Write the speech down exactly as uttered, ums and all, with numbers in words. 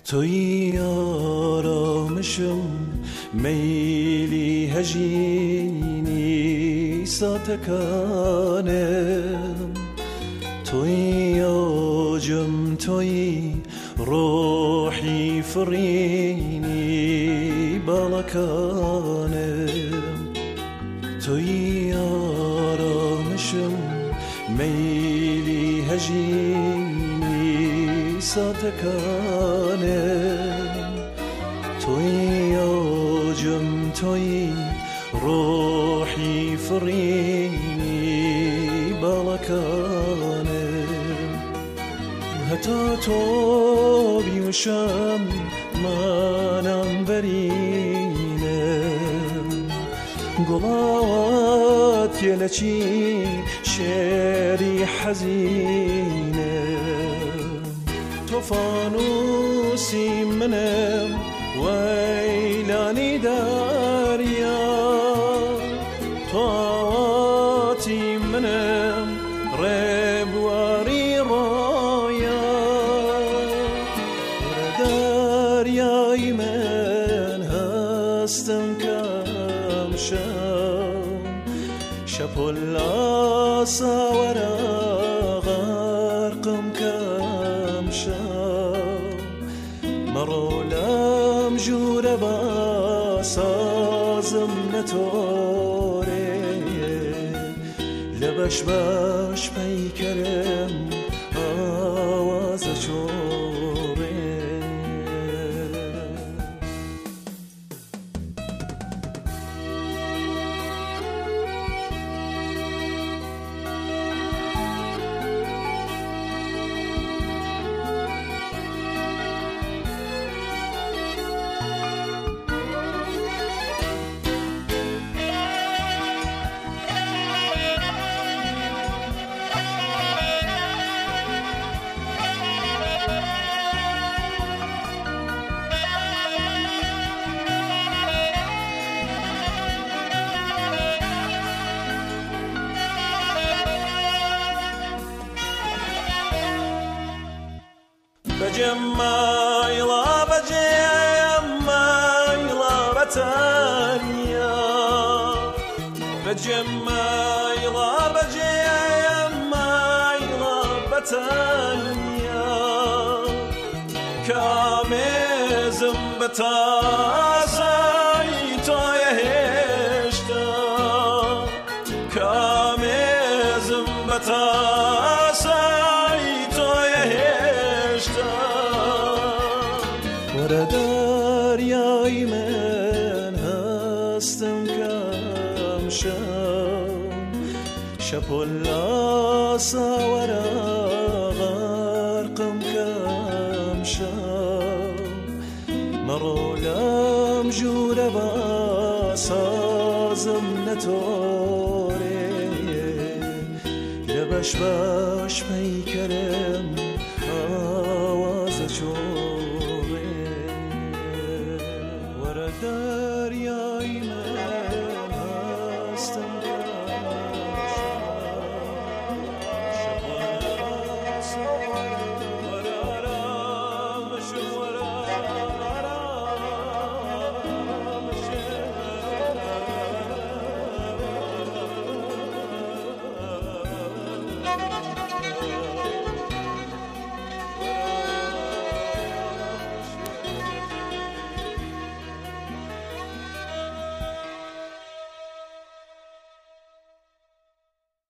توی آرامشم میلی هجینی ساتکانم، توی آجم توی روحی فرینی بالکانم، توی آرامشم میلی هجینی ساتکانم، توی آجم توی روحی فرینی بالکانم، حتی تو بیمشم منم برینم، گلات یلچی شعری حزینه، تو فانوسی منم ویلانی دریا، تو آواتی منم ربواری رویا، دریای من هستم کم شم، شب العصا ورا غرقم کم شم، مرولم جور با سازم نتوره، لبش باش پیکرم آواز چوره. بجمايلا بجمايلا بتانيا، بجمايلا بجمايلا بتانيا، كامزم بتاساي توي هشتا، كامزم بتاساي توي هشتا، دریای من هستم کم شم، شب العصا ورا غرقم کم شم، مرولم جور با سازم نتوره، لبش باش پیکرم